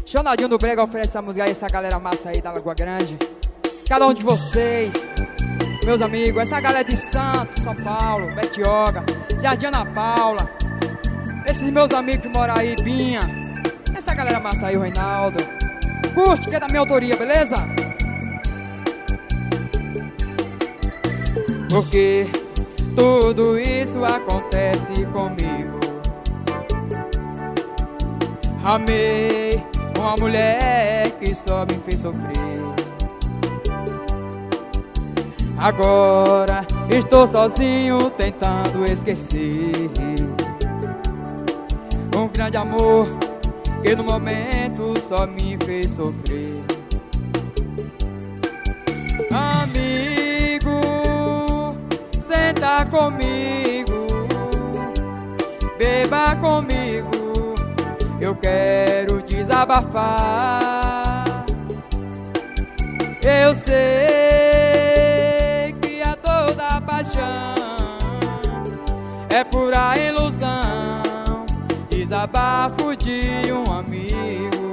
Chonadinho do Brega oferece essa música aí, essa galera massa aí da Lagoa Grande. Cada um de vocês, meus amigos, essa galera de Santos, São Paulo, Betioga, Jardim Ana Paula, esses meus amigos que moram aí, Binha, essa galera massa aí, o Reinaldo. Curte, que é da minha autoria, beleza? Porque tudo isso acontece comigo. Amei uma mulher que só me fez sofrer. Agora estou sozinho tentando esquecer um grande amor que no momento só me fez sofrer. Amigo, senta comigo, beba comigo, eu quero desabafar. Eu sei que a toda paixão é pura ilusão, desabafo de um amigo.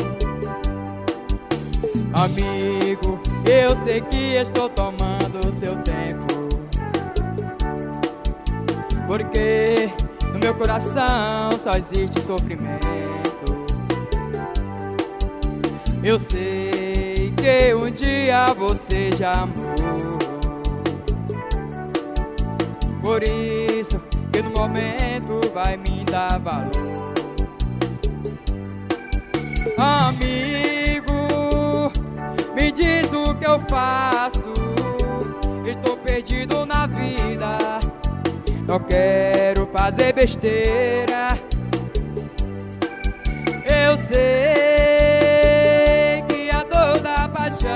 Amigo, eu sei que estou tomando seu tempo, porque no meu coração só existe sofrimento. Eu sei que um dia você já amou, por isso que no momento vai me dar valor. Amigo, me diz o que eu faço, estou perdido na vida, não quero fazer besteira. Eu sei que a dor da paixão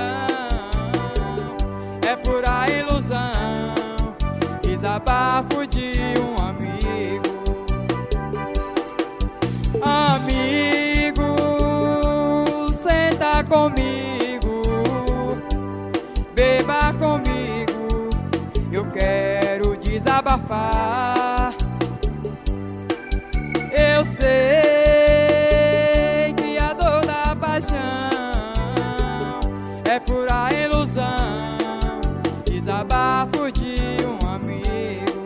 é pura ilusão, desabafo de um amigo. Amigo, senta comigo, beba comigo, eu quero desabafar. Eu sei que a dor da paixão é pura ilusão, desabafo de um amigo.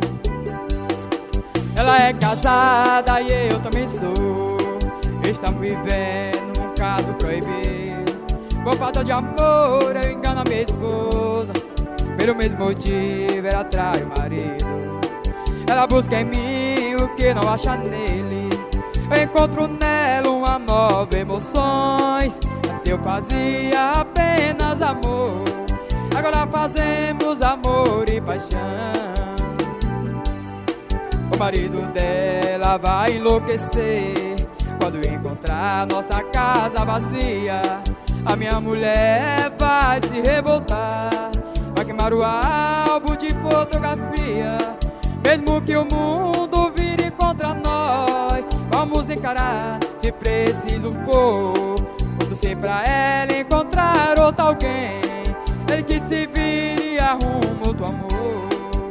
Ela é casada e eu também sou, estamos vivendo um caso proibido. Por falta de amor eu engano a minha esposa, pelo mesmo motivo ela trai o marido. Ela busca em mim o que não acha nele, eu encontro nela uma nova emoções. Antes eu fazia apenas amor, agora fazemos amor e paixão. O marido dela vai enlouquecer quando encontrar nossa casa vazia. A minha mulher vai se revoltar, vai queimar o álbum de fotografia. Mesmo que o mundo vire contra nós, vamos encarar se preciso for. Vou torcer pra ela encontrar outro alguém, ele que se vire e arruma outro amor.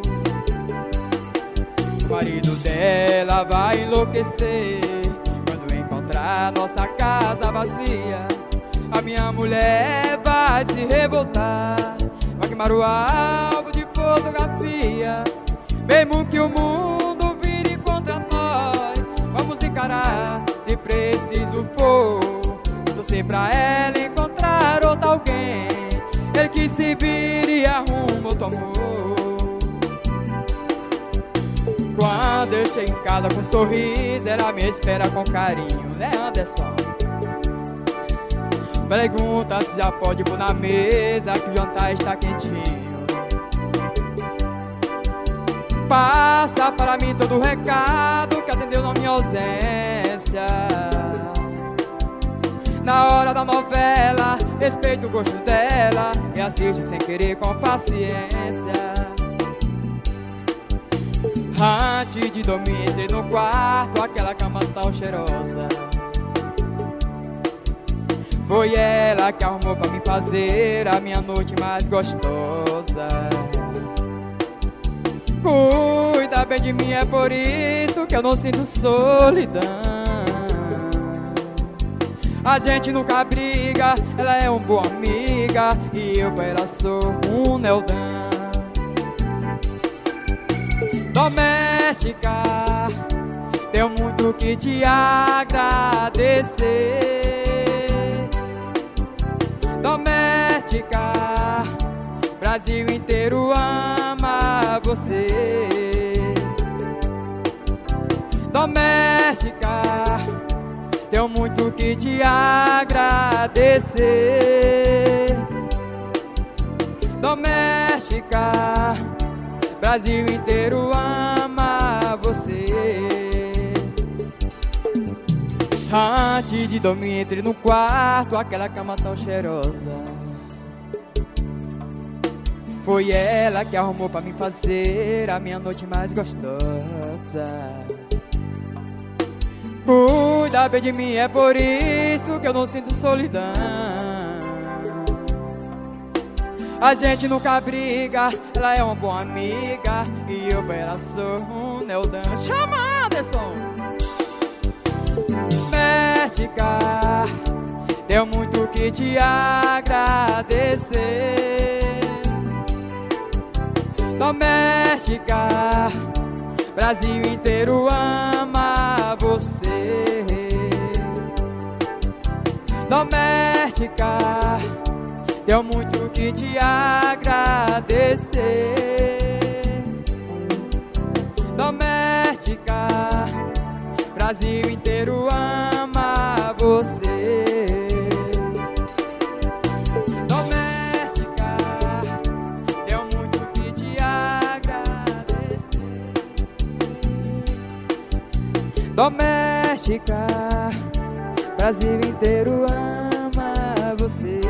O marido dela vai enlouquecer quando encontrar nossa casa vazia. A minha mulher vai se revoltar, vai queimar o álbum de fotografia. Mesmo que o mundo vire contra nós, vamos encarar se preciso for. Vou torcer pra ela encontrar outro alguém, ele que se vire e arruma outro amor. Quando eu chego em casa com um sorriso, ela me espera com carinho, né, Anderson? Pergunta se já pode pôr na mesa, que o jantar está quentinho. Passa para mim todo o recado que atendeu na minha ausência. Na hora da novela, respeito o gosto dela e assisto sem querer com paciência. Antes de dormir entrei no quarto, aquela cama tão cheirosa. Foi ela que arrumou pra me fazer a minha noite mais gostosa. Cuida bem de mim, é por isso que eu não sinto solidão. A gente nunca briga, ela é uma boa amiga e eu pra ela sou um Neldão. Doméstica, tenho muito que te agradecer. Doméstica, Brasil inteiro ama você. Doméstica, tenho muito que te agradecer. Doméstica, Brasil inteiro ama você. Antes de dormir, entre no quarto, aquela cama tão cheirosa. Foi ela que arrumou pra mim fazer a minha noite mais gostosa. Cuida bem de mim, é por isso que eu não sinto solidão. A gente nunca briga, ela é uma boa amiga e eu pra ela sou um Neldão. Chama, Anderson! Doméstica, tenho muito que te agradecer. Doméstica, Brasil inteiro ama você. Doméstica, tenho muito que te agradecer. Doméstica, Brasil inteiro ama você. Doméstica, tenho muito que te agradecer. Doméstica, Brasil inteiro ama você.